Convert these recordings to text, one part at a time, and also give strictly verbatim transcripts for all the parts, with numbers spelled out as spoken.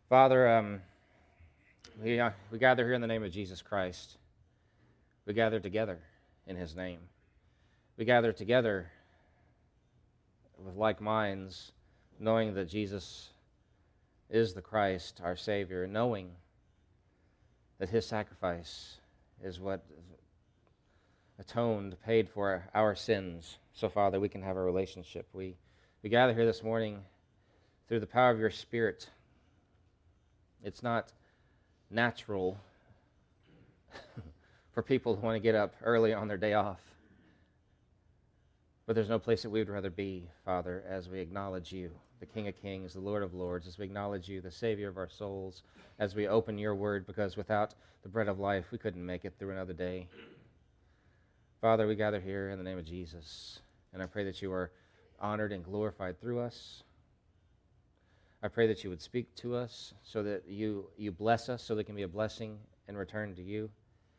Father, um, we, uh, we gather here in the name of Jesus Christ. We gather together in his name. We gather together with like minds, knowing that Jesus is the Christ, our Savior, knowing that his sacrifice is what atoned, paid for our sins. So, Father, we can have a relationship. We, we gather here this morning through the power of your Spirit. It's not natural for people who want to get up early on their day off. But there's no place that we would rather be, Father, as we acknowledge you, the King of Kings, the Lord of Lords, as we acknowledge you, the Savior of our souls, as we open your word, because without the bread of life, we couldn't make it through another day. Father, we gather here in the name of Jesus, and I pray that you are honored and glorified through us. I pray that you would speak to us so that you, you bless us so there can be a blessing in return to you.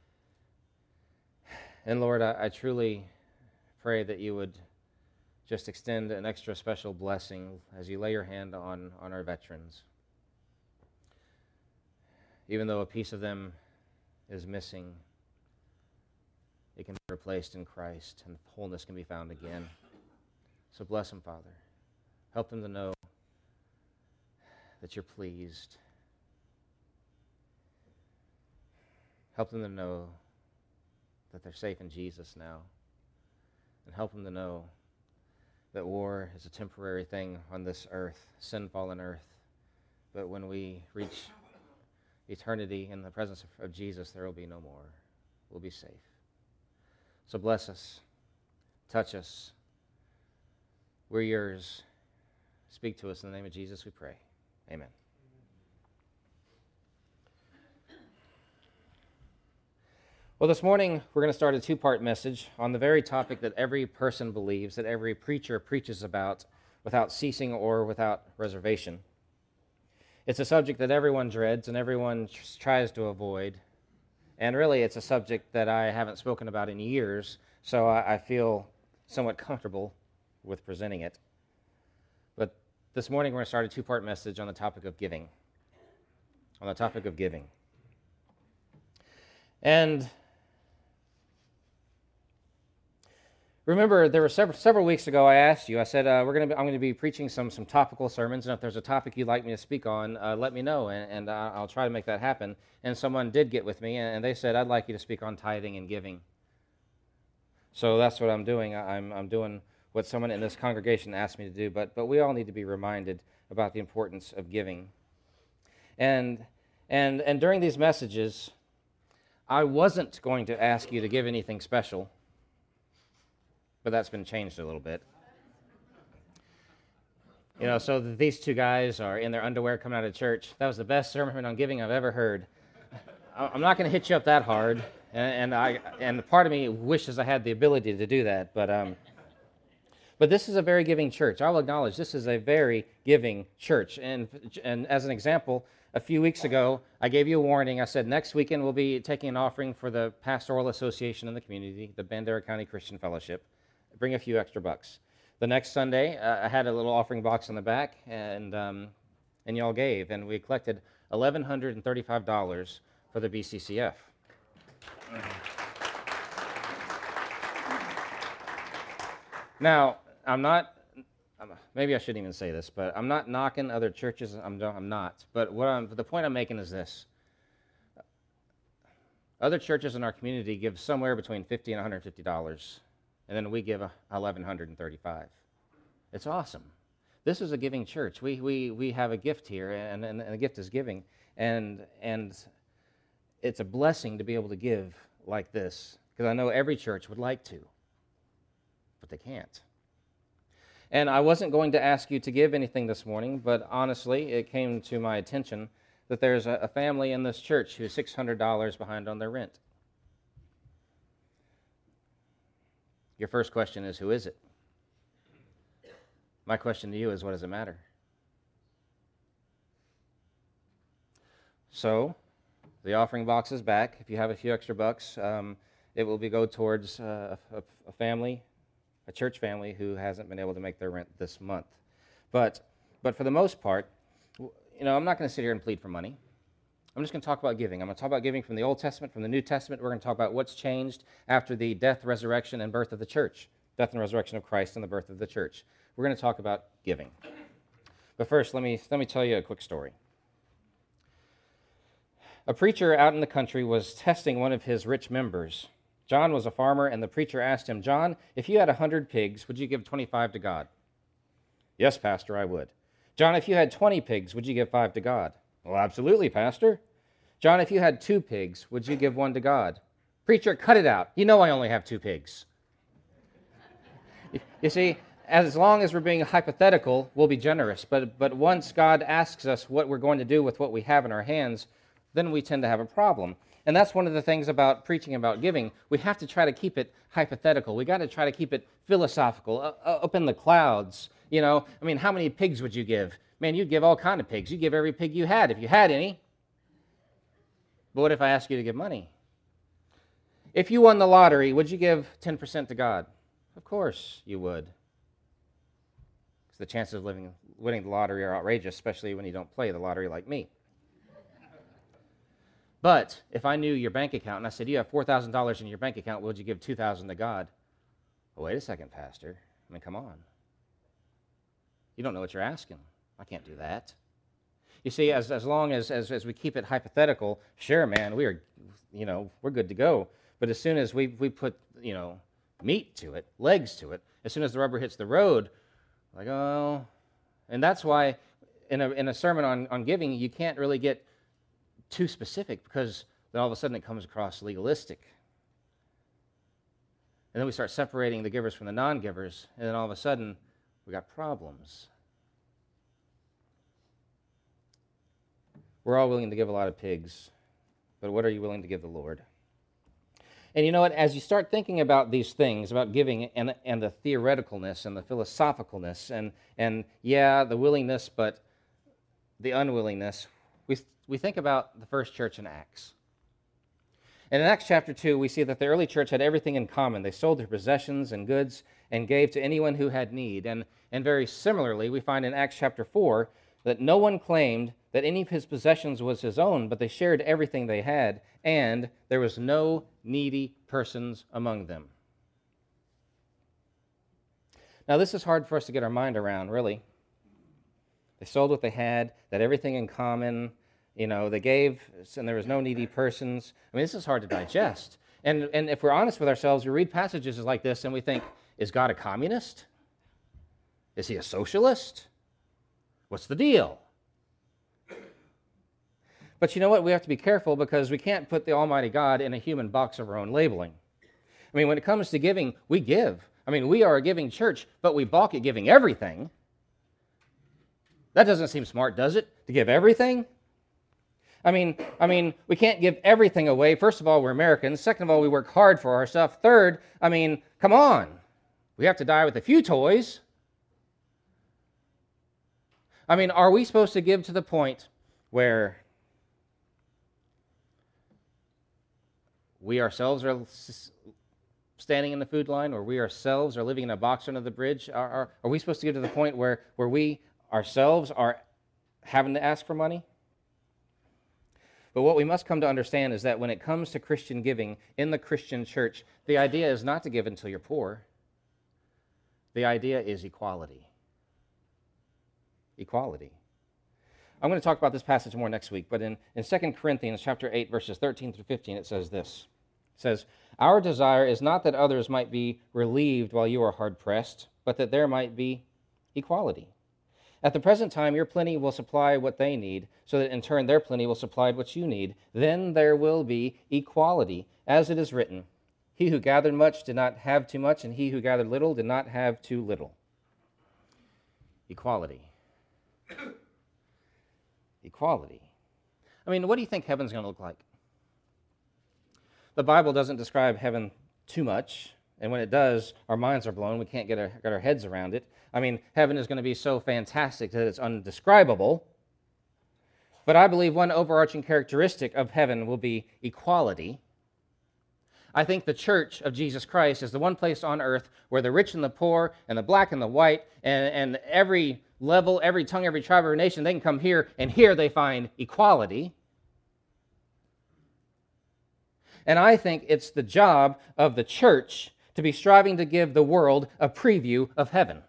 And Lord, I, I truly pray that you would just extend an extra special blessing as you lay your hand on, on our veterans. Even though a piece of them is missing, it can be replaced in Christ, and wholeness can be found again. So bless them, Father. Help them to know that you're pleased. Help them to know that they're safe in Jesus now. And help them to know that war is a temporary thing on this earth, sin-fallen earth. But when we reach eternity in the presence of, of Jesus, there will be no more. We'll be safe. So bless us. Touch us. We're yours. Speak to us in the name of Jesus, we pray. Amen. Well, this morning we're going to start a two-part message on the very topic that every person believes, that every preacher preaches about without ceasing or without reservation. It's a subject that everyone dreads and everyone tr- tries to avoid. And really, it's a subject that I haven't spoken about in years, so I, I feel somewhat comfortable with presenting it. But this morning, we're going to start a two-part message on the topic of giving. On the topic of giving. And remember, there were several, several weeks ago, I asked you, I said, uh, we're going to be, I'm going to be preaching some, some topical sermons, and if there's a topic you'd like me to speak on, uh, let me know, and, and uh, I'll try to make that happen. And someone did get with me, and they said, I'd like you to speak on tithing and giving. So that's what I'm doing. I'm, I'm doing what someone in this congregation asked me to do, but but we all need to be reminded about the importance of giving. And and and during these messages, I wasn't going to ask you to give anything special, but that's been changed a little bit. You know, so these two guys are in their underwear coming out of church. That was the best sermon on giving I've ever heard. I'm not going to hit you up that hard, and, and I and part of me wishes I had the ability to do that, but um. But this is a very giving church. I'll acknowledge this is a very giving church. And, and as an example, a few weeks ago, I gave you a warning. I said next weekend we'll be taking an offering for the Pastoral Association in the community, the Bandera County Christian Fellowship. Bring a few extra bucks. The next Sunday, uh, I had a little offering box in the back, and um, and y'all gave. And we collected one thousand one hundred thirty-five dollars for the B C C F. Now, I'm not, maybe I shouldn't even say this, but I'm not knocking other churches. I'm, I'm not. But what I'm, the point I'm making is this. Other churches in our community give somewhere between fifty dollars and one hundred fifty dollars, and then we give one thousand one hundred thirty-five dollars. It's awesome. This is a giving church. We we we have a gift here, and, and, and the gift is giving. And, and it's a blessing to be able to give like this, because I know every church would like to, but they can't. And I wasn't going to ask you to give anything this morning, but honestly, it came to my attention that there's a, a family in this church who's six hundred dollars behind on their rent. Your first question is, who is it? My question to you is, what does it matter? So, the offering box is back. If you have a few extra bucks, um, it will be go towards uh, a, a family, a church family who hasn't been able to make their rent this month. But but for the most part, you know, I'm not going to sit here and plead for money. I'm just going to talk about giving. I'm going to talk about giving from the Old Testament, from the New Testament. We're going to talk about what's changed after the death, resurrection, and birth of the church. Death and resurrection of Christ and the birth of the church. We're going to talk about giving. But first, let me, let me tell you a quick story. A preacher out in the country was testing one of his rich members. John was a farmer, and the preacher asked him, John, if you had one hundred pigs, would you give twenty-five to God? Yes, Pastor, I would. John, if you had twenty pigs, would you give five to God? Well, absolutely, Pastor. John, if you had two pigs, would you give one to God? Preacher, cut it out. You know I only have two pigs. You see, as long as we're being hypothetical, we'll be generous. But, but once God asks us what we're going to do with what we have in our hands, then we tend to have a problem. And that's one of the things about preaching about giving. We have to try to keep it hypothetical. We got to try to keep it philosophical, uh, up in the clouds. You know, I mean, how many pigs would you give? Man, you'd give all kind of pigs. You'd give every pig you had, if you had any. But what if I ask you to give money? If you won the lottery, would you give ten percent to God? Of course you would. Because the chances of living, winning the lottery are outrageous, especially when you don't play the lottery like me. But if I knew your bank account and I said, you have four thousand dollars in your bank account, would you give two thousand dollars to God? Well, wait a second, Pastor. I mean, come on. You don't know what you're asking. I can't do that. You see, as, as long as, as, as we keep it hypothetical, sure, man, we are, you know, we're good to go. But as soon as we, we put, you know, meat to it, legs to it, as soon as the rubber hits the road, like, oh, and that's why in a, in a sermon on, on giving, you can't really get too specific, because then all of a sudden it comes across legalistic. And then we start separating the givers from the non-givers, and then all of a sudden we got problems. We're all willing to give a lot of pigs, but what are you willing to give the Lord? And you know what? As you start thinking about these things, about giving and, and the theoreticalness and the philosophicalness and, and, yeah, the willingness, but the unwillingness, we, we think about the first church in Acts. And in Acts chapter two, we see that the early church had everything in common. They sold their possessions and goods and gave to anyone who had need. And, and very similarly, we find in Acts chapter four that no one claimed that any of his possessions was his own, but they shared everything they had, and there was no needy persons among them. Now, this is hard for us to get our mind around, really. They sold what they had, they had everything in common, you know, they gave, and there was no needy persons. I mean, this is hard to digest. And, and if we're honest with ourselves, we read passages like this and we think, is God a communist? Is he a socialist? What's the deal? But you know what? We have to be careful, because we can't put the Almighty God in a human box of our own labeling. I mean, when it comes to giving, we give. I mean, we are a giving church, but we balk at giving everything. That doesn't seem smart, does it? To give everything? I mean, I mean, we can't give everything away. First of all, we're Americans. Second of all, we work hard for our stuff. Third, I mean, come on. We have to die with a few toys. I mean, are we supposed to give to the point where we ourselves are standing in the food line, or we ourselves are living in a box under the bridge? Are, are, are we supposed to get to the point where, where we ourselves are having to ask for money? But what we must come to understand is that when it comes to Christian giving in the Christian church, the idea is not to give until you're poor. The idea is equality. Equality. I'm going to talk about this passage more next week, but in, in Second Corinthians chapter eight, verses thirteen through fifteen, it says this. It says, "Our desire is not that others might be relieved while you are hard-pressed, but that there might be equality. At the present time, your plenty will supply what they need, so that in turn their plenty will supply what you need. Then there will be equality, as it is written, he who gathered much did not have too much, and he who gathered little did not have too little." Equality. Equality. I mean, what do you think heaven's going to look like? The Bible doesn't describe heaven too much, and when it does, our minds are blown. We can't get our, get our heads around it. I mean, heaven is going to be so fantastic that it's undescribable. But I believe one overarching characteristic of heaven will be equality. I think the church of Jesus Christ is the one place on earth where the rich and the poor and the black and the white and, and every level, every tongue, every tribe, every nation, they can come here, and here they find equality. And I think it's the job of the church to be striving to give the world a preview of heaven.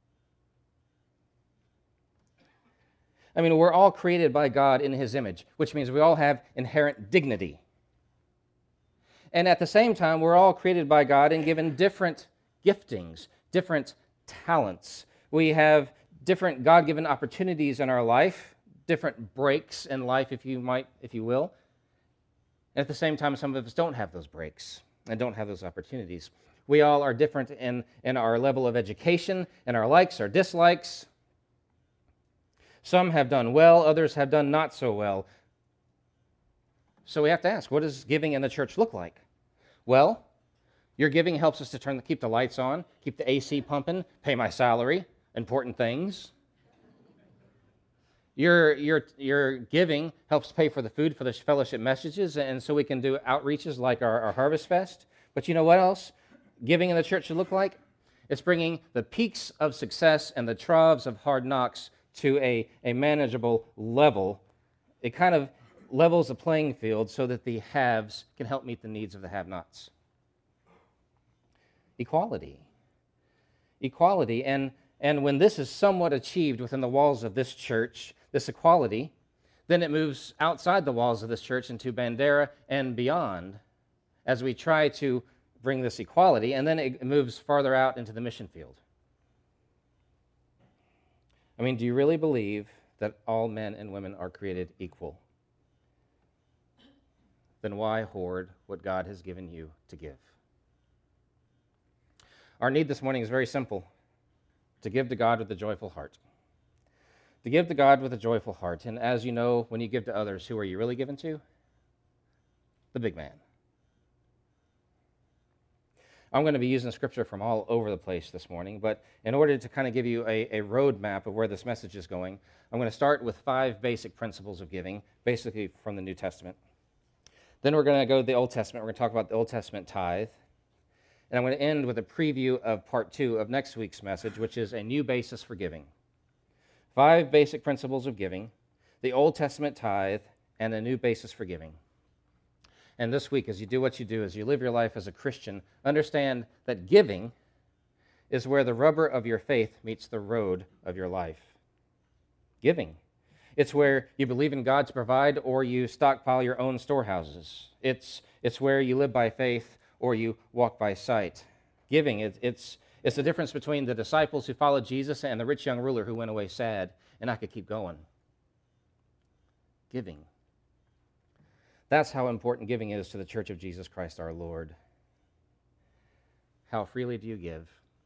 I mean, we're all created by God in His image, which means we all have inherent dignity. And at the same time, we're all created by God and given different giftings, different talents. We have different God-given opportunities in our life, different breaks in life, if you might, if you will. And at the same time, some of us don't have those breaks and don't have those opportunities. We all are different in, in our level of education, and our likes, our dislikes. Some have done well, others have done not so well. So we have to ask, what does giving in the church look like? Well, your giving helps us to turn, keep the lights on, keep the A C pumping, pay my salary, important things. Your, your, your giving helps pay for the food for the fellowship messages, and so we can do outreaches like our, our Harvest Fest. But you know what else giving in the church should look like? It's bringing the peaks of success and the troughs of hard knocks to a, a manageable level. It kind of levels the playing field so that the haves can help meet the needs of the have-nots. Equality. Equality. And, and when this is somewhat achieved within the walls of this church, this equality, then it moves outside the walls of this church into Bandera and beyond as we try to bring this equality, and then it moves farther out into the mission field. I mean, do you really believe that all men and women are created equal? Then why hoard what God has given you to give? Our need this morning is very simple: to give to God with a joyful heart. To give to God with a joyful heart. And as you know, when you give to others, who are you really giving to? The big man. I'm going to be using scripture from all over the place this morning, but in order to kind of give you a, a roadmap of where this message is going, I'm going to start with five basic principles of giving, basically from the New Testament. Then we're going to go to the Old Testament. We're going to talk about the Old Testament tithe. And I'm going to end with a preview of part two of next week's message, which is a new basis for giving. Five basic principles of giving, the Old Testament tithe, and a new basis for giving. And this week, as you do what you do, as you live your life as a Christian, understand that giving is where the rubber of your faith meets the road of your life. Giving. It's where you believe in God to provide or you stockpile your own storehouses. It's, it's where you live by faith or you walk by sight. Giving, it, it's, it's the difference between the disciples who followed Jesus and the rich young ruler who went away sad. And I could keep going. Giving. That's how important giving is to the Church of Jesus Christ our Lord. How freely do you give?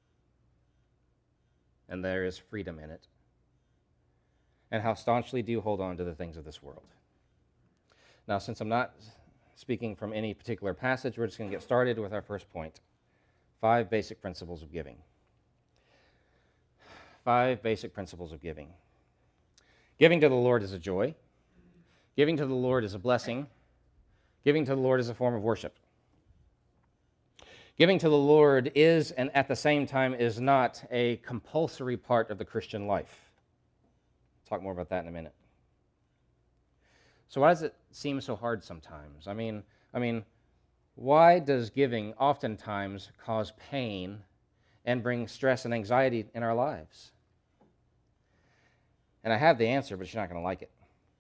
And there is freedom in it. And how staunchly do you hold on to the things of this world? Now, since I'm not speaking from any particular passage, we're just going to get started with our first point. Five basic principles of giving. Five basic principles of giving. Giving to the Lord is a joy. Giving to the Lord is a blessing. Giving to the Lord is a form of worship. Giving to the Lord is, and at the same time, is not a compulsory part of the Christian life. I'll talk more about that in a minute. So why does it seem so hard sometimes? I mean, I mean, why does giving oftentimes cause pain and bring stress and anxiety in our lives? And I have the answer, but you're not going to like it.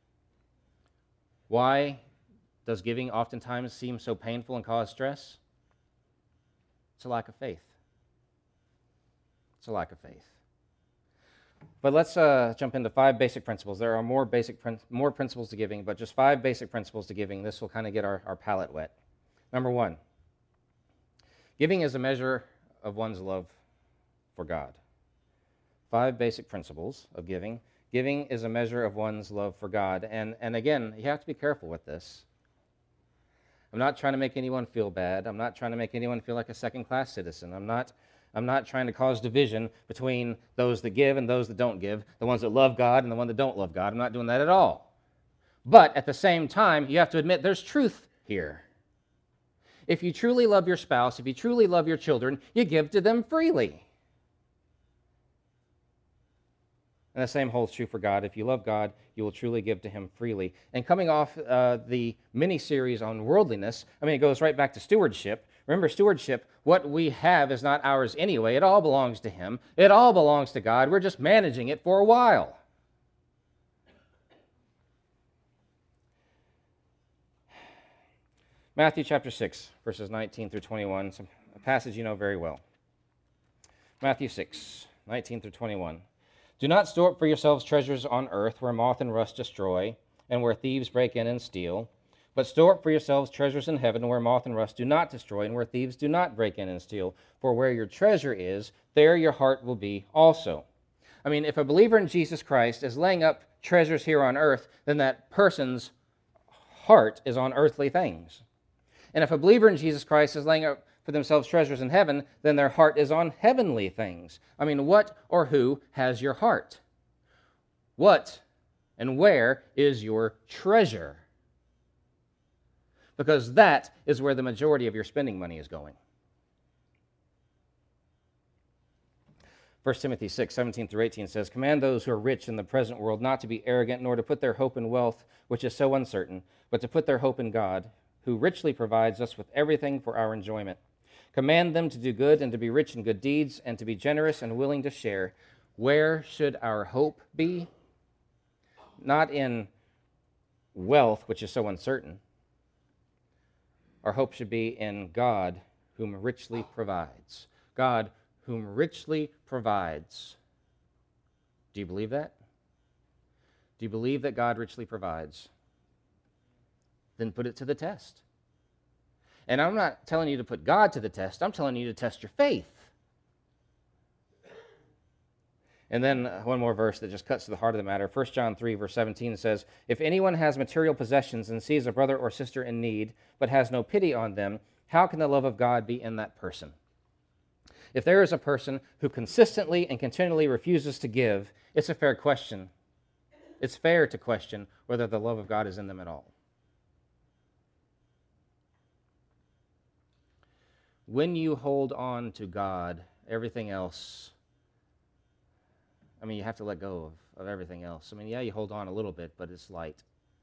Why does giving oftentimes seem so painful and cause stress? It's a lack of faith. It's a lack of faith. But let's uh, jump into five basic principles. There are more basic, prin- more principles to giving, but just five basic principles to giving. This will kind of get our, our palate wet. Number one, giving is a measure of one's love for God. Five basic principles of giving. Giving is a measure of one's love for God. And, and again, you have to be careful with this. I'm not trying to make anyone feel bad. I'm not trying to make anyone feel like a second-class citizen. I'm not, I'm not trying to cause division between those that give and those that don't give, the ones that love God and the ones that don't love God. I'm not doing that at all. But at the same time, you have to admit there's truth here. If you truly love your spouse, if you truly love your children, you give to them freely. And the same holds true for God. If you love God, you will truly give to him freely. And coming off uh, the mini-series on worldliness, I mean, it goes right back to stewardship. Remember, stewardship, what we have is not ours anyway. It all belongs to him. It all belongs to God. We're just managing it for a while. Matthew chapter six, verses nineteen through twenty-one, some, a passage you know very well. Matthew six, nineteen through twenty-one. Do not store up for yourselves treasures on earth where moth and rust destroy, and where thieves break in and steal. But store up for yourselves treasures in heaven where moth and rust do not destroy, and where thieves do not break in and steal. For where your treasure is, there your heart will be also. I mean, if a believer in Jesus Christ is laying up treasures here on earth, then that person's heart is on earthly things. And if a believer in Jesus Christ is laying up for themselves treasures in heaven, then their heart is on heavenly things. I mean, what or who has your heart? What and where is your treasure? Because that is where the majority of your spending money is going. First Timothy six, seventeen through eighteen says, Command those who are rich in the present world not to be arrogant, nor to put their hope in wealth, which is so uncertain, but to put their hope in God, who richly provides us with everything for our enjoyment. Command them to do good and to be rich in good deeds and to be generous and willing to share. Where should our hope be? Not in wealth, which is so uncertain. Our hope should be in God, whom richly provides. God, whom richly provides. Do you believe that? Do you believe that God richly provides? Then put it to the test. And I'm not telling you to put God to the test. I'm telling you to test your faith. And then one more verse that just cuts to the heart of the matter. First John three, verse seventeen says, If anyone has material possessions and sees a brother or sister in need, but has no pity on them, how can the love of God be in that person? If there is a person who consistently and continually refuses to give, it's a fair question. It's fair to question whether the love of God is in them at all. When you hold on to God, everything else, I mean, you have to let go of, of everything else. I mean, yeah, you hold on a little bit, but it's light.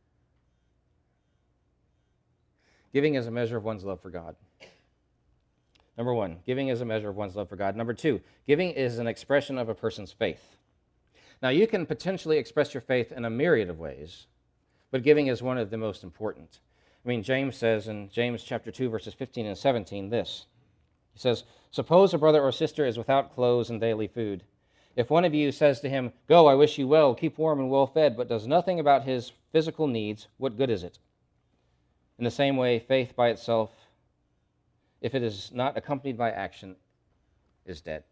Giving is a measure of one's love for God. Number one, giving is a measure of one's love for God. Number two, giving is an expression of a person's faith. Now, you can potentially express your faith in a myriad of ways, but giving is one of the most important. I mean, James says in James chapter two, verses fifteen and seventeen, this. He says, Suppose a brother or sister is without clothes and daily food. If one of you says to him, Go, I wish you well, keep warm and well fed, but does nothing about his physical needs, what good is it? In the same way, faith by itself, if it is not accompanied by action, is dead.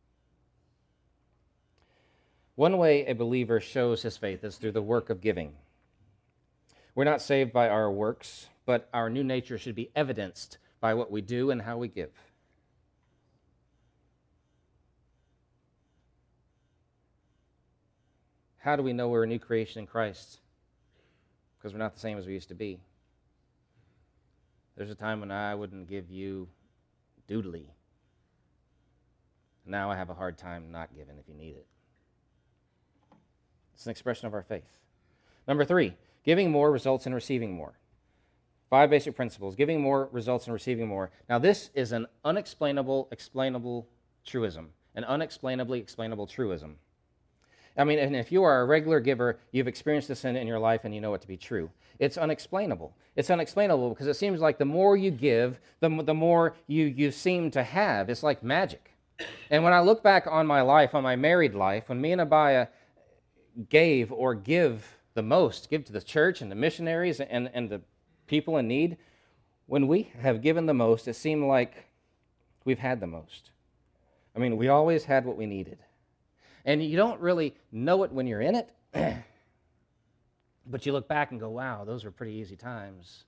One way a believer shows his faith is through the work of giving. We're not saved by our works, but our new nature should be evidenced by what we do and how we give. How do we know we're a new creation in Christ? Because we're not the same as we used to be. There's a time when I wouldn't give you doodly. Now I have a hard time not giving if you need it. It's an expression of our faith. Number three, giving more results in receiving more. Five basic principles. Giving more results in receiving more. Now this is an unexplainable, explainable truism. An unexplainably explainable truism. I mean, and if you are a regular giver, you've experienced this in, in your life and you know it to be true. It's unexplainable. It's unexplainable because it seems like the more you give, the, the more you, you seem to have. It's like magic. And when I look back on my life, on my married life, when me and Abaya gave or give the most, give to the church and the missionaries and, and the people in need, when we have given the most, it seemed like we've had the most. I mean, we always had what we needed. And you don't really know it when you're in it, but you look back and go, wow, those were pretty easy times.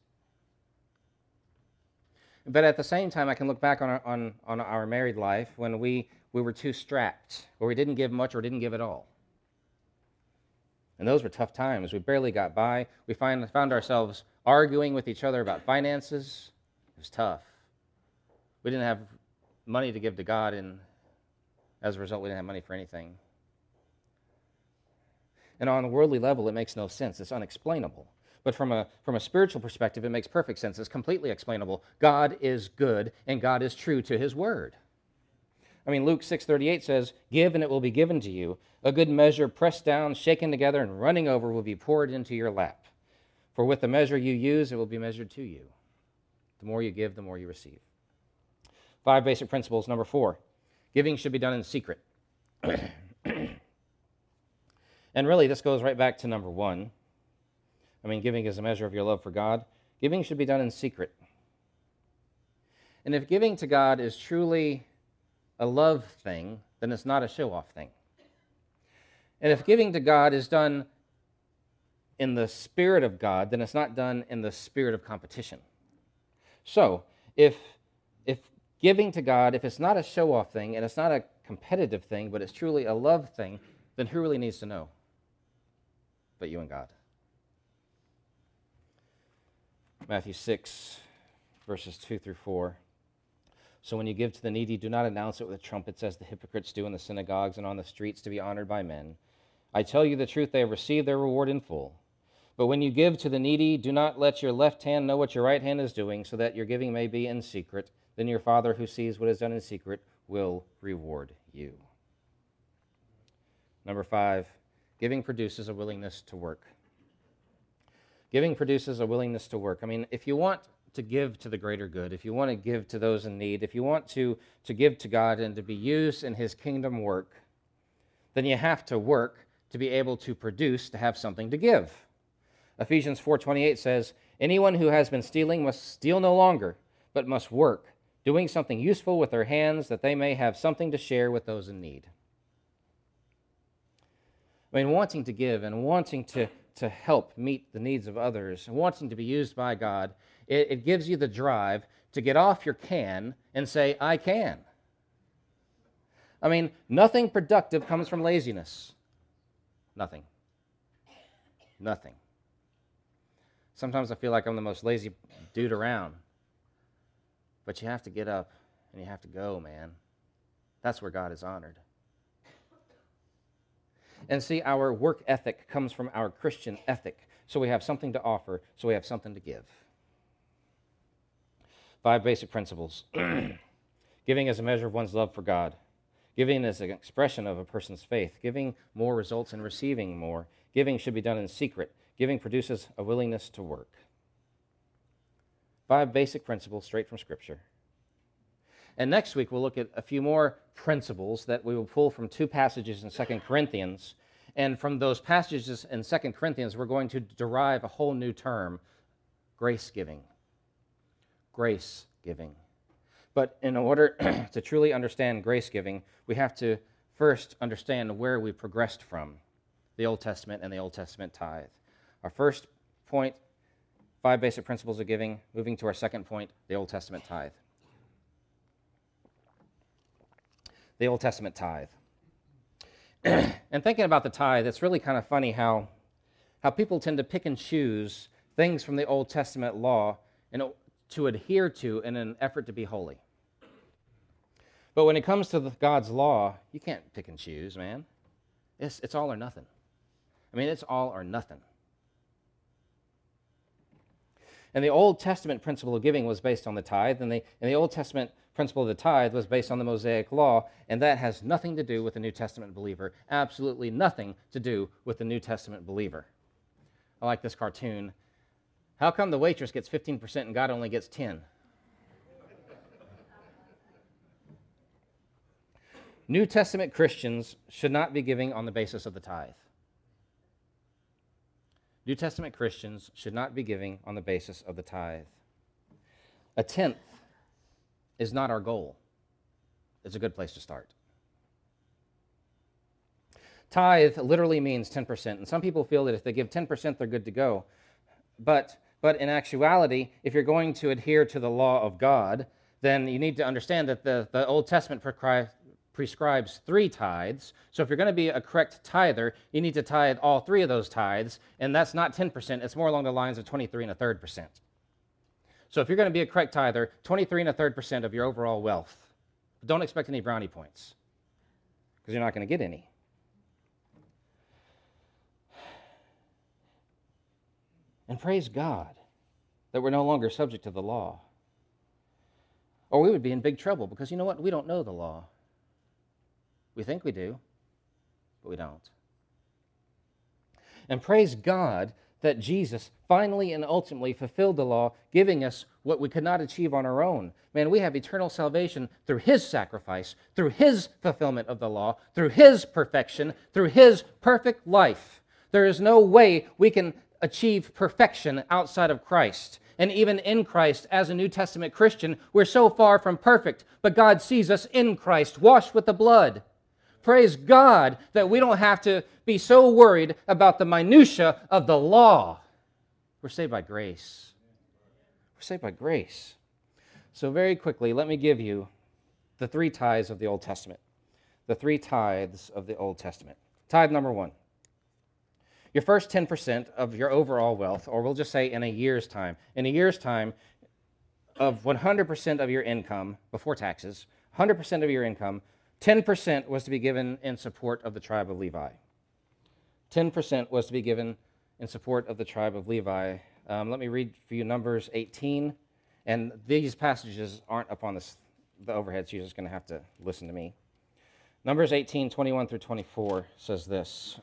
But at the same time, I can look back on our, on, on our married life when we, we were too strapped, or we didn't give much or didn't give at all. And those were tough times. We barely got by. We find, found ourselves arguing with each other about finances. It was tough. We didn't have money to give to God, and as a result, we didn't have money for anything. And on a worldly level, it makes no sense. It's unexplainable. But from a, from a spiritual perspective, it makes perfect sense. It's completely explainable. God is good, and God is true to his word. I mean, Luke six thirty-eight says, "Give, and it will be given to you. A good measure, pressed down, shaken together, and running over will be poured into your lap. For with the measure you use, it will be measured to you." The more you give, the more you receive. Five basic principles. Number four, giving should be done in secret. And really, this goes right back to number one. I mean, giving is a measure of your love for God. Giving should be done in secret. And if giving to God is truly a love thing, then it's not a show-off thing. And if giving to God is done in the spirit of God, then it's not done in the spirit of competition. So, if if giving to God, if it's not a show-off thing, and it's not a competitive thing, but it's truly a love thing, then who really needs to know? But you and God. Matthew six, verses two through four. "So when you give to the needy, do not announce it with trumpets as the hypocrites do in the synagogues and on the streets to be honored by men. I tell you the truth, they have received their reward in full. But when you give to the needy, do not let your left hand know what your right hand is doing, so that your giving may be in secret. Then your Father who sees what is done in secret will reward you." Number five, giving produces a willingness to work. Giving produces a willingness to work. I mean, if you want to give to the greater good, if you want to give to those in need, if you want to, to give to God and to be used in his kingdom work, then you have to work to be able to produce, to have something to give. Ephesians four twenty-eight says, "Anyone who has been stealing must steal no longer, but must work, doing something useful with their hands, that they may have something to share with those in need." I mean, wanting to give and wanting to, to help meet the needs of others, and wanting to be used by God, it, it gives you the drive to get off your can and say, "I can." I mean, nothing productive comes from laziness. Nothing. Nothing. Sometimes I feel like I'm the most lazy dude around. But you have to get up and you have to go, man. That's where God is honored. And see, our work ethic comes from our Christian ethic. So we have something to offer, so we have something to give. Five basic principles. Giving is a measure of one's love for God. Giving is an expression of a person's faith. Giving more results in receiving more. Giving should be done in secret. Giving produces a willingness to work. Five basic principles straight from Scripture. And next week, we'll look at a few more principles that we will pull from two passages in Second Corinthians. And from those passages in Second Corinthians, we're going to derive a whole new term, grace giving. Grace giving. But in order to truly understand grace giving, we have to first understand where we progressed from, the Old Testament and the Old Testament tithe. Our first point, five basic principles of giving. Moving to our second point, the Old Testament tithe. The Old Testament tithe. And thinking about the tithe, it's really kind of funny how, how people tend to pick and choose things from the Old Testament law in, to adhere to in an effort to be holy. But when it comes to the, God's law, you can't pick and choose, man. It's, it's all or nothing. I mean, it's all or nothing. And the Old Testament principle of giving was based on the tithe, and the, and the Old Testament principle of the tithe was based on the Mosaic Law, and that has nothing to do with the New Testament believer, absolutely nothing to do with the New Testament believer. I like this cartoon. How come the waitress gets fifteen percent and God only gets ten? New Testament Christians should not be giving on the basis of the tithe. New Testament Christians should not be giving on the basis of the tithe. A tenth is not our goal. It's a good place to start. Tithe literally means ten percent, and some people feel that if they give ten percent, they're good to go. But, but in actuality, if you're going to adhere to the law of God, then you need to understand that the, the Old Testament prescri- prescribes three tithes. So if you're going to be a correct tither, you need to tithe all three of those tithes, and that's not ten percent. It's more along the lines of twenty-three and a third percent. So if you're going to be a correct tither, twenty-three and a third percent of your overall wealth. But don't expect any brownie points, because you're not going to get any. And praise God that we're no longer subject to the law. Or we would be in big trouble because you know what? We don't know the law. We think we do, but we don't. And praise God that Jesus finally and ultimately fulfilled the law, giving us what we could not achieve on our own. Man, we have eternal salvation through His sacrifice, through His fulfillment of the law, through His perfection, through His perfect life. There is no way we can achieve perfection outside of Christ. And even in Christ, as a New Testament Christian, we're so far from perfect, but God sees us in Christ, washed with the blood. Praise God that we don't have to be so worried about the minutia of the law. We're saved by grace. We're saved by grace. So very quickly, let me give you the three tithes of the Old Testament. The three tithes of the Old Testament. Tithe number one. Your first ten percent of your overall wealth, or we'll just say in a year's time, in a year's time of one hundred percent of your income before taxes, one hundred percent of your income, ten percent was to be given in support of the tribe of Levi. ten percent was to be given in support of the tribe of Levi. Um, let me read for you Numbers eighteen. And these passages aren't up on this, the overhead, so you're just going to have to listen to me. Numbers eighteen, twenty-one through twenty-four says this.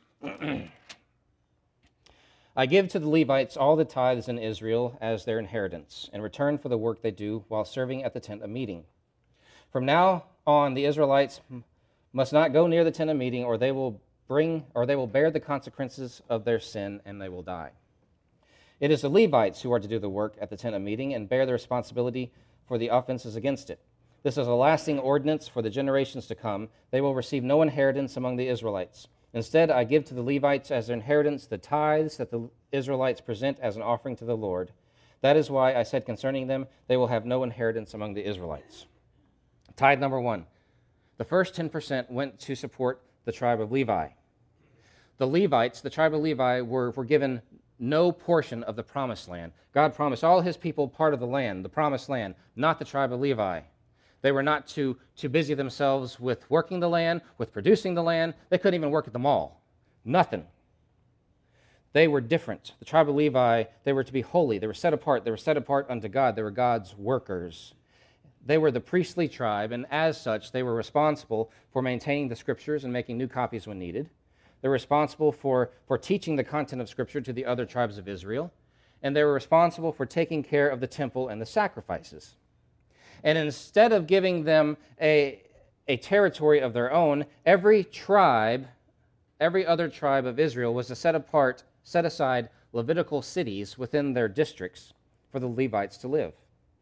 I give to the Levites all the tithes in Israel as their inheritance, in return for the work they do while serving at the tent of meeting. From now on, the Israelites must not go near the tent of meeting, or they will bring, or they will bear the consequences of their sin, and they will die. It is the Levites who are to do the work at the tent of meeting and bear the responsibility for the offenses against it. This is a lasting ordinance for the generations to come. They will receive no inheritance among the Israelites. Instead, I give to the Levites as their inheritance the tithes that the Israelites present as an offering to the Lord. That is why I said concerning them, they will have no inheritance among the Israelites. Tithe number one. The first ten percent went to support the tribe of Levi. The Levites, the tribe of Levi, were, were given no portion of the promised land. God promised all His people part of the land, the promised land, not the tribe of Levi. They were not too, too busy themselves with working the land, with producing the land. They couldn't even work at the mall. Nothing. They were different. The tribe of Levi, they were to be holy. They were set apart. They were set apart unto God. They were God's workers. They were the priestly tribe, and as such, they were responsible for maintaining the Scriptures and making new copies when needed. They're responsible for, for teaching the content of Scripture to the other tribes of Israel. And they were responsible for taking care of the temple and the sacrifices. And instead of giving them a, a territory of their own, every tribe, every other tribe of Israel was to set apart, set aside Levitical cities within their districts for the Levites to live.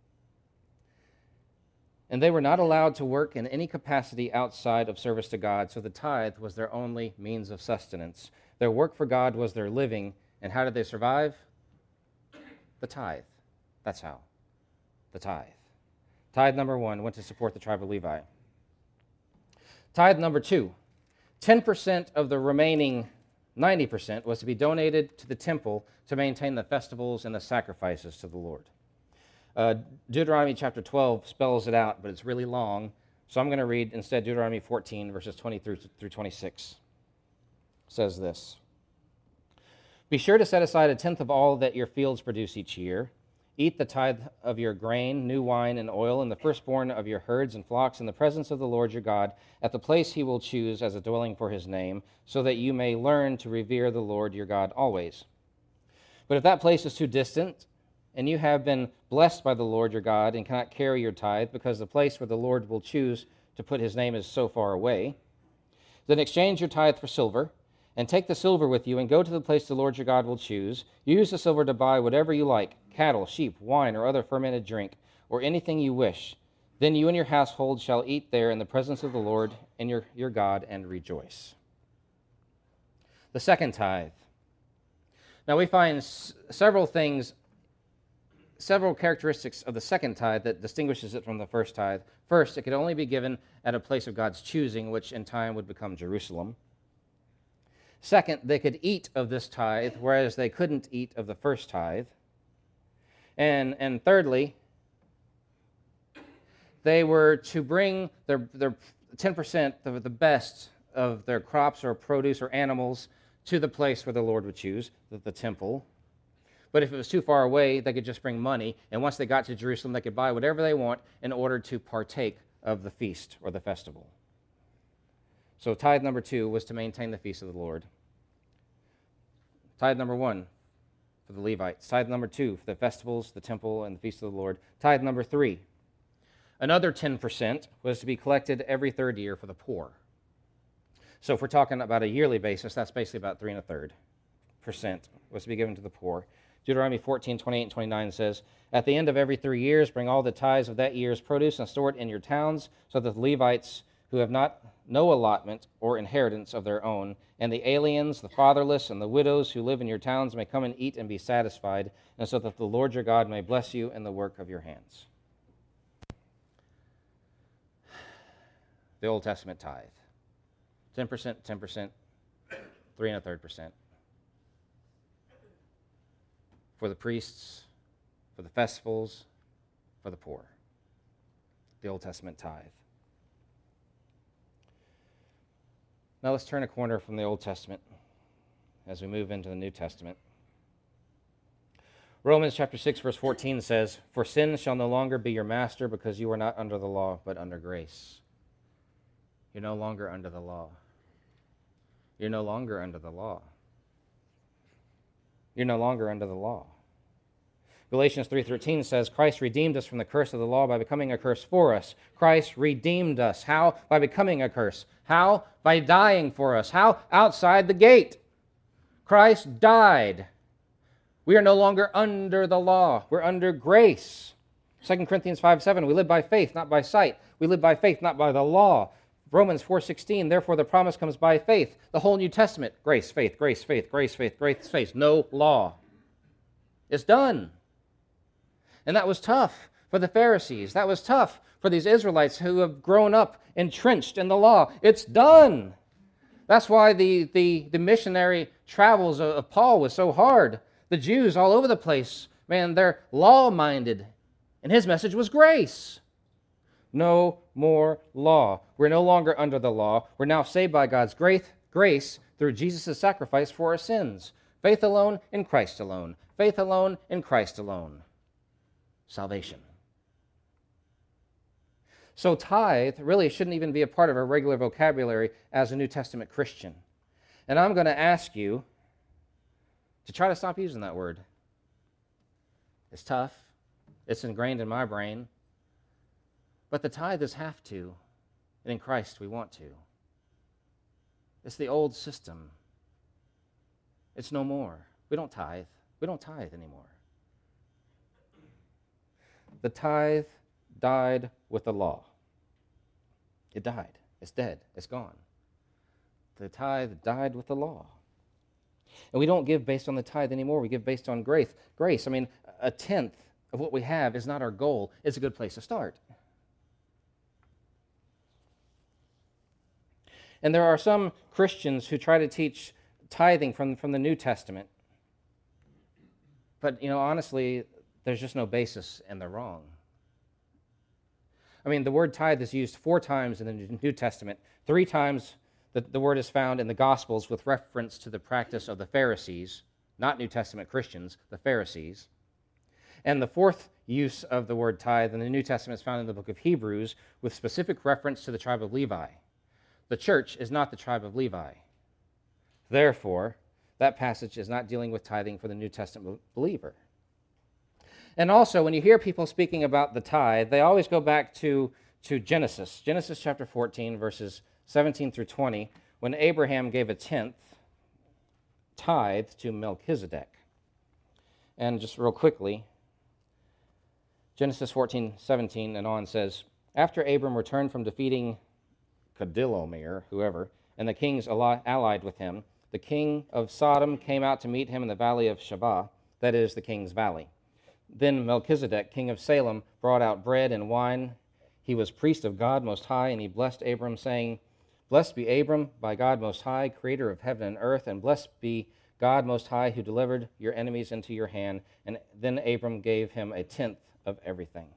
And they were not allowed to work in any capacity outside of service to God, so the tithe was their only means of sustenance. Their work for God was their living, and how did they survive? The tithe. That's how. The tithe. Tithe number one went to support the tribe of Levi. Tithe number two, ten percent of the remaining ninety percent was to be donated to the temple to maintain the festivals and the sacrifices to the Lord. Uh, Deuteronomy chapter twelve spells it out, but it's really long, so I'm going to read instead Deuteronomy fourteen, verses twenty through, through twenty-six. It says this. Be sure to set aside a tenth of all that your fields produce each year. Eat the tithe of your grain, new wine, and oil, and the firstborn of your herds and flocks in the presence of the Lord your God, at the place He will choose as a dwelling for His name, so that you may learn to revere the Lord your God always. But if that place is too distant, and you have been blessed by the Lord your God and cannot carry your tithe, because the place where the Lord will choose to put His name is so far away, then exchange your tithe for silver, and take the silver with you and go to the place the Lord your God will choose. Use the silver to buy whatever you like, cattle, sheep, wine, or other fermented drink, or anything you wish. Then you and your household shall eat there in the presence of the Lord and your, your God and rejoice. The second tithe. Now we find s- several things, several characteristics of the second tithe that distinguishes it from the first tithe. First, it could only be given at a place of God's choosing, which in time would become Jerusalem. Second, they could eat of this tithe, whereas they couldn't eat of the first tithe. And, and thirdly, they were to bring their, their ten percent of the best of their crops or produce or animals to the place where the Lord would choose, the, the temple. But if it was too far away, they could just bring money. And once they got to Jerusalem, they could buy whatever they want in order to partake of the feast or the festival. So tithe number two was to maintain the feast of the Lord. Tithe number one for the Levites. Tithe number two for the festivals, the temple, and the feast of the Lord. Tithe number three. Another ten percent was to be collected every third year for the poor. So if we're talking about a yearly basis, that's basically about three and a third percent was to be given to the poor. Deuteronomy fourteen, twenty-eight, and twenty-nine says, "At the end of every three years, bring all the tithes of that year's produce and store it in your towns, so that the Levites who have not no allotment or inheritance of their own, and the aliens, the fatherless, and the widows who live in your towns may come and eat and be satisfied, and so that the Lord your God may bless you in the work of your hands." The Old Testament tithe. ten percent, ten percent, three and a third percent. For the priests, for the festivals, for the poor. The Old Testament tithe. Now let's turn a corner from the Old Testament as we move into the New Testament. Romans chapter six, verse fourteen says, "For sin shall no longer be your master, because you are not under the law, but under grace." You're no longer under the law. You're no longer under the law. You're no longer under the law. Galatians three thirteen says, "Christ redeemed us from the curse of the law by becoming a curse for us." Christ redeemed us. How? By becoming a curse. How? By dying for us. How? Outside the gate. Christ died. We are no longer under the law. We're under grace. Second Corinthians five seven, "We live by faith, not by sight. We live by faith, not by the law." Romans four sixteen, "Therefore the promise comes by faith." The whole New Testament, grace, faith, grace, faith, grace, faith, grace, faith. No law. It's done. And that was tough for the Pharisees. That was tough for these Israelites who have grown up entrenched in the law. It's done. That's why the, the, the missionary travels of, of Paul was so hard. The Jews all over the place, man, they're law-minded. And his message was grace. No more law. We're no longer under the law. We're now saved by God's grace, grace through Jesus' sacrifice for our sins. Faith alone in Christ alone. Faith alone in Christ alone. Salvation. So tithe really shouldn't even be a part of our regular vocabulary as a New Testament Christian. And I'm going to ask you to try to stop using that word. It's tough. It's ingrained in my brain. But the tithe is have to, and in Christ we want to. It's the old system. It's no more. We don't tithe. We don't tithe anymore. The tithe died with the law. It died. It's dead. It's gone. The tithe died with the law. And we don't give based on the tithe anymore. We give based on grace. Grace, I mean, a tenth of what we have is not our goal. It's a good place to start. And there are some Christians who try to teach tithing from, from the New Testament. But, you know, honestly, there's just no basis, and they're wrong. I mean, the word tithe is used four times in the New Testament. Three times the, the word is found in the Gospels with reference to the practice of the Pharisees, not New Testament Christians, the Pharisees. And the fourth use of the word tithe in the New Testament is found in the book of Hebrews with specific reference to the tribe of Levi. The church is not the tribe of Levi. Therefore, that passage is not dealing with tithing for the New Testament believer. And also, when you hear people speaking about the tithe, they always go back to, to Genesis. Genesis chapter fourteen, verses seventeen through twenty, when Abraham gave a tenth tithe to Melchizedek. And just real quickly, Genesis fourteen, seventeen and on says, "After Abram returned from defeating Kedorlaomer, whoever, and the kings allied with him, the king of Sodom came out to meet him in the valley of Shavah," that is, the king's valley. "Then Melchizedek, king of Salem, brought out bread and wine. He was priest of God Most High, and he blessed Abram, saying, 'Blessed be Abram by God Most High, creator of heaven and earth, and blessed be God Most High, who delivered your enemies into your hand.' And then Abram gave him a tenth of everything."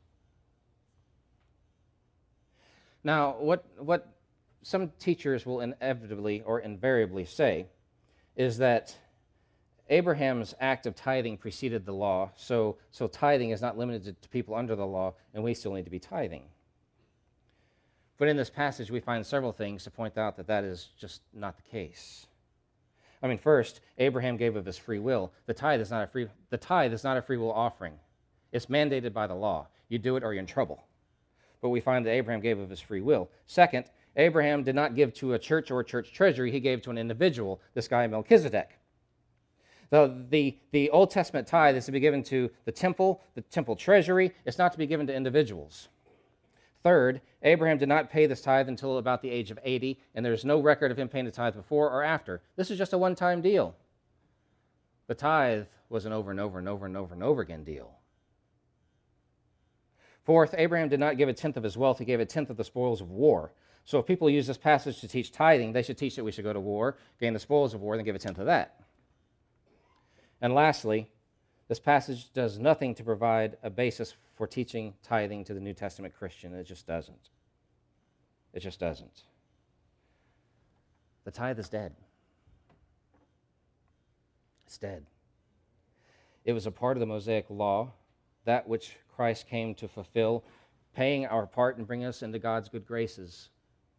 Now, what, what some teachers will inevitably or invariably say is that Abraham's act of tithing preceded the law, so, so tithing is not limited to people under the law, and we still need to be tithing. But in this passage, we find several things to point out that that is just not the case. I mean, first, Abraham gave of his free will. The tithe is not a free, the tithe is not a free will offering. It's mandated by the law. You do it or you're in trouble. But we find that Abraham gave of his free will. Second, Abraham did not give to a church or a church treasury. He gave to an individual, this guy Melchizedek. The, the, the Old Testament tithe is to be given to the temple, the temple treasury. It's not to be given to individuals. Third, Abraham did not pay this tithe until about the age of eighty, and there's no record of him paying the tithe before or after. This is just a one-time deal. The tithe was an over and over and over and over and over again deal. Fourth, Abraham did not give a tenth of his wealth. He gave a tenth of the spoils of war. So if people use this passage to teach tithing, they should teach that we should go to war, gain the spoils of war, then give a tenth of that. And lastly, this passage does nothing to provide a basis for teaching tithing to the New Testament Christian. It just doesn't. It just doesn't. The tithe is dead. It's dead. It was a part of the Mosaic law, that which Christ came to fulfill, paying our part and bringing us into God's good graces.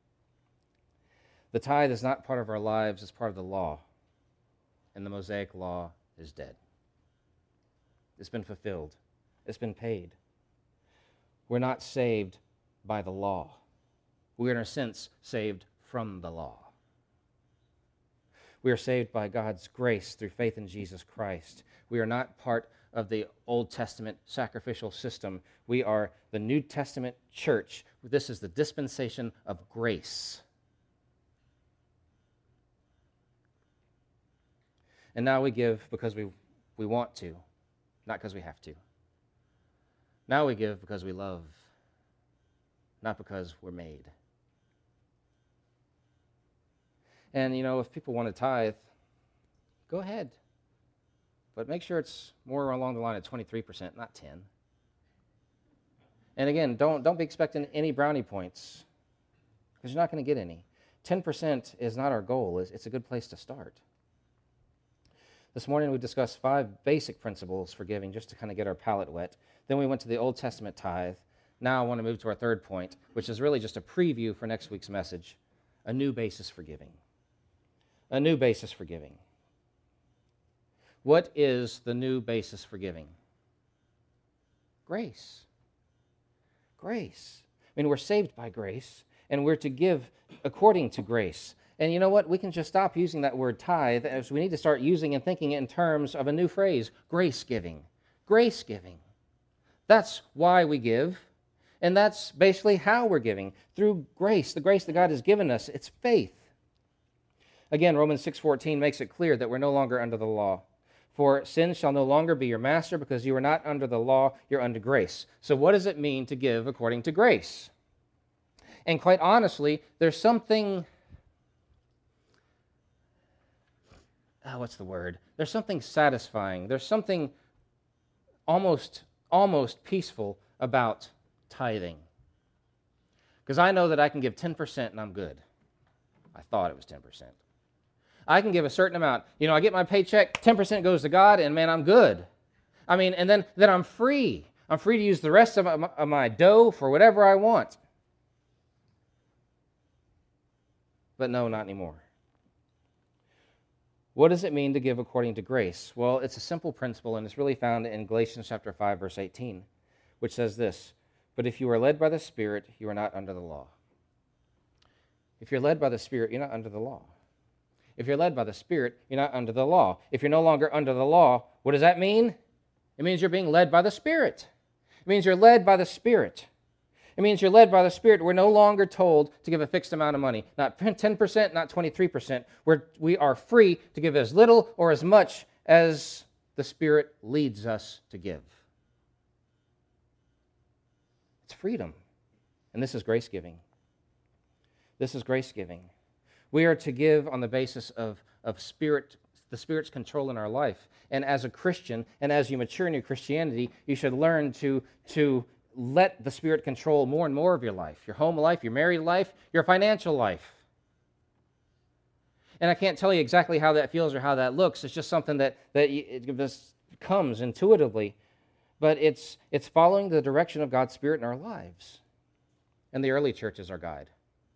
The tithe is not part of our lives, it's part of the law. And the Mosaic law is dead. It's been fulfilled. It's been paid. We're not saved by the law. We are, in a sense, saved from the law. We are saved by God's grace through faith in Jesus Christ. We are not part of the Old Testament sacrificial system. We are the New Testament church. This is the dispensation of grace. And now we give because we, we want to, not because we have to. Now we give because we love, not because we're made. And, you know, if people want to tithe, go ahead. But make sure it's more along the line of twenty-three percent, not ten. And again, don't, don't be expecting any brownie points, because you're not going to get any. ten percent is not our goal. It's a good place to start. This morning we discussed five basic principles for giving, just to kind of get our palate wet. Then we went to the Old Testament tithe. Now I want to move to our third point, which is really just a preview for next week's message, a new basis for giving. A new basis for giving. What is the new basis for giving? Grace. Grace. I mean, we're saved by grace, and we're to give according to grace. And you know what? We can just stop using that word tithe, as we need to start using and thinking in terms of a new phrase, grace giving. Grace giving. That's why we give, and that's basically how we're giving, through grace, the grace that God has given us. It's faith. Again, Romans six fourteen makes it clear that we're no longer under the law. For sin shall no longer be your master, because you are not under the law, you're under grace. So what does it mean to give according to grace? And quite honestly, there's something... Oh, what's the word? There's something satisfying. There's something almost, almost peaceful about tithing. Because I know that I can give ten percent and I'm good. I thought it was ten percent. I can give a certain amount. You know, I get my paycheck, ten percent goes to God, and man, I'm good. I mean, and then, then I'm free. I'm free to use the rest of my, of my dough for whatever I want. But no, not anymore. What does it mean to give according to grace? Well, it's a simple principle, and it's really found in Galatians chapter five, verse eighteen, which says this: "But if you are led by the Spirit, you are not under the law." If you're led by the Spirit, you're not under the law. If you're led by the Spirit, you're not under the law. If you're no longer under the law, what does that mean? It means you're being led by the Spirit. It means you're led by the Spirit. It means you're led by the Spirit. We're no longer told to give a fixed amount of money. Not ten percent, not twenty-three percent. We're, we are free to give as little or as much as the Spirit leads us to give. It's freedom. And this is grace giving. This is grace giving. We are to give on the basis of, of Spirit, the Spirit's control in our life. And as a Christian, and as you mature in your Christianity, you should learn to, to let the Spirit control more and more of your life, your home life, your married life, your financial life. And I can't tell you exactly how that feels or how that looks. It's just something that, that it just comes intuitively. But it's, it's following the direction of God's Spirit in our lives. And the early church is our guide.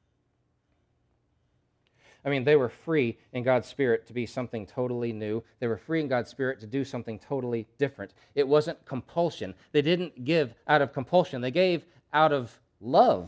I mean, they were free in God's Spirit to be something totally new. They were free in God's Spirit to do something totally different. It wasn't compulsion. They didn't give out of compulsion. They gave out of love.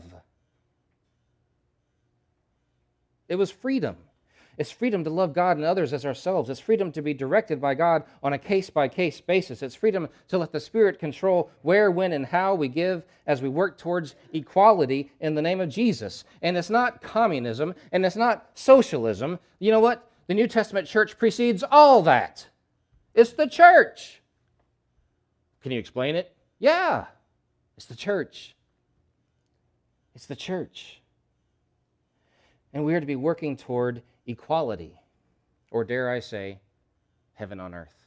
It was freedom. It's freedom to love God and others as ourselves. It's freedom to be directed by God on a case-by-case basis. It's freedom to let the Spirit control where, when, and how we give as we work towards equality in the name of Jesus. And it's not communism, and it's not socialism. You know what? The New Testament church precedes all that. It's the church. Can you explain it? Yeah. It's the church. It's the church. And we are to be working toward equality, or dare I say, heaven on earth.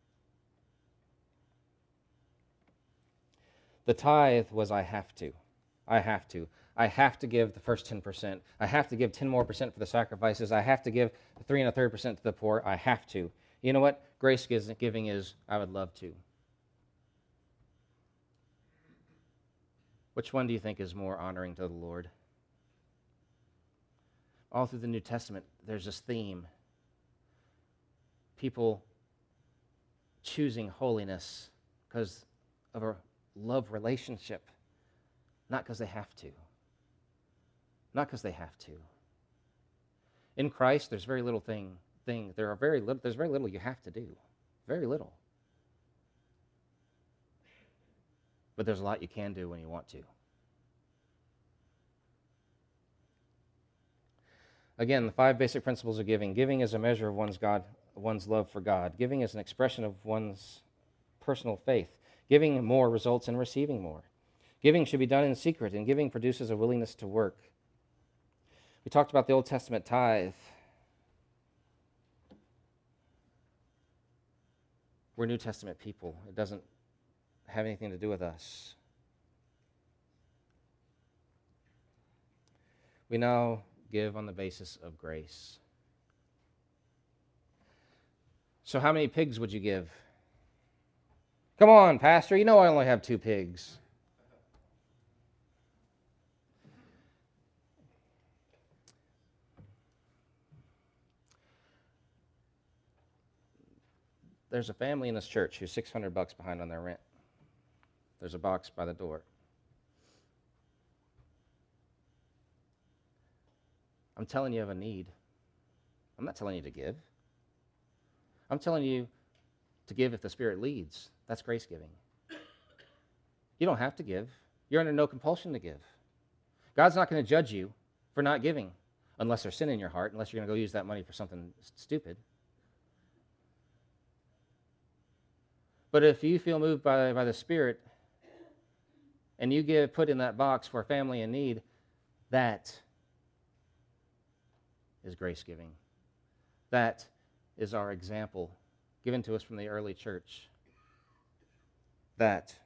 The tithe was I have to. I have to. I have to give the first ten percent. I have to give ten more percent for the sacrifices. I have to give three and a third percent to the poor. I have to. You know what? Grace giving is I would love to. Which one do you think is more honoring to the Lord? All through the New Testament, there's this theme. People choosing holiness because of a love relationship, not because they have to. Not because they have to. In Christ, there's very little thing. Thing there are very little. There's very little you have to do. Very little. But there's a lot you can do when you want to. Again, the five basic principles of giving. Giving is a measure of one's God, one's love for God. Giving is an expression of one's personal faith. Giving more results in receiving more. Giving should be done in secret, and giving produces a willingness to work. We talked about the Old Testament tithe. We're New Testament people. It doesn't have anything to do with us. We now give on the basis of grace. So how many pigs would you give? Come on, Pastor, you know I only have two pigs. There's a family in this church who's six hundred bucks behind on their rent. There's a box by the door. I'm telling you of a need. I'm not telling you to give. I'm telling you to give if the Spirit leads. That's grace giving. You don't have to give. You're under no compulsion to give. God's not going to judge you for not giving unless there's sin in your heart, unless you're going to go use that money for something stupid. But if you feel moved by, by the Spirit and you give, put in that box for a family in need, that is grace giving. That is our example given to us from the early church. That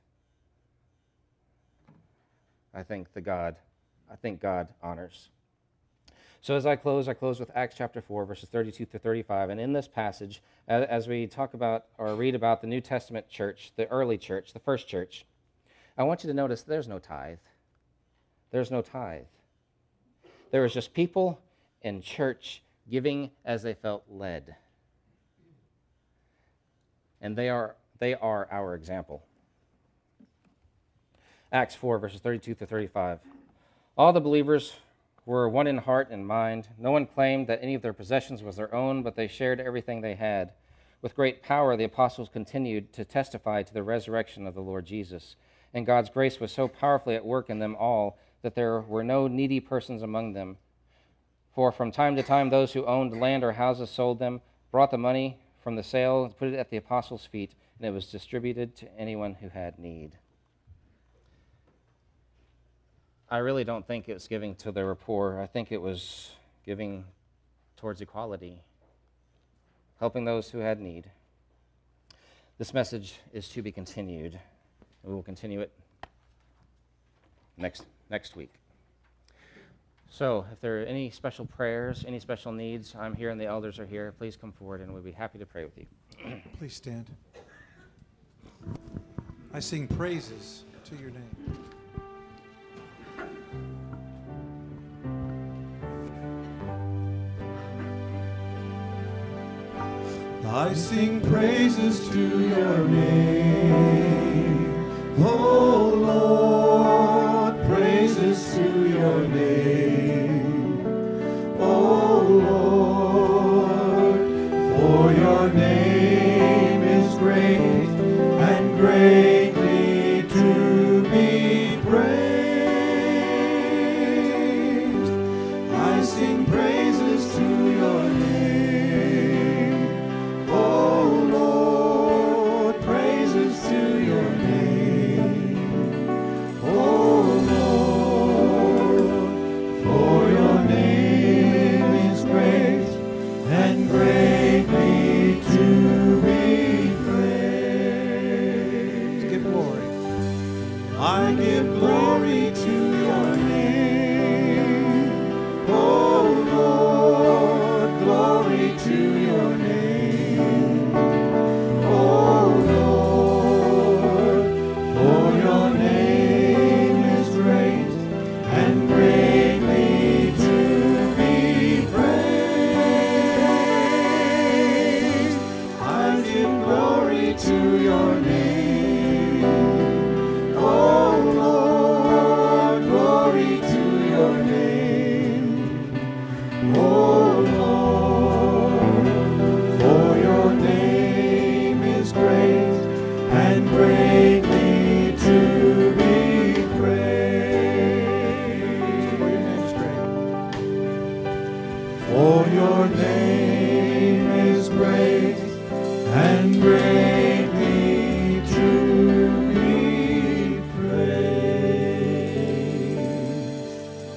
I think the God, I think God honors. So as I close, I close with Acts chapter four, verses thirty-two to thirty-five. And in this passage, as we talk about or read about the New Testament church, the early church, the first church, I want you to notice there's no tithe. There's no tithe. There was just people in church giving as they felt led. And they are they are our example. Acts four, verses thirty-two to thirty-five. All the believers were one in heart and mind. No one claimed that any of their possessions was their own, but they shared everything they had. With great power, the apostles continued to testify to the resurrection of the Lord Jesus. And God's grace was so powerfully at work in them all that there were no needy persons among them. For from time to time, those who owned land or houses sold them, brought the money from the sale, put it at the apostles' feet, and it was distributed to anyone who had need. I really don't think it was giving to they were poor. I think it was giving towards equality, helping those who had need. This message is to be continued, and we will continue it next next week. So if there are any special prayers, any special needs, I'm here and the elders are here. Please come forward and we'll be happy to pray with you. Please stand. I sing praises to your name. I sing praises to your name, oh Lord, praises to your name, oh Lord, for your name is great and greatly to be praised. I sing praises to your name.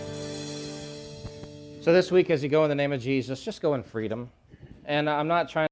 So this week, as you go in the name of Jesus, just go in freedom. And I'm not trying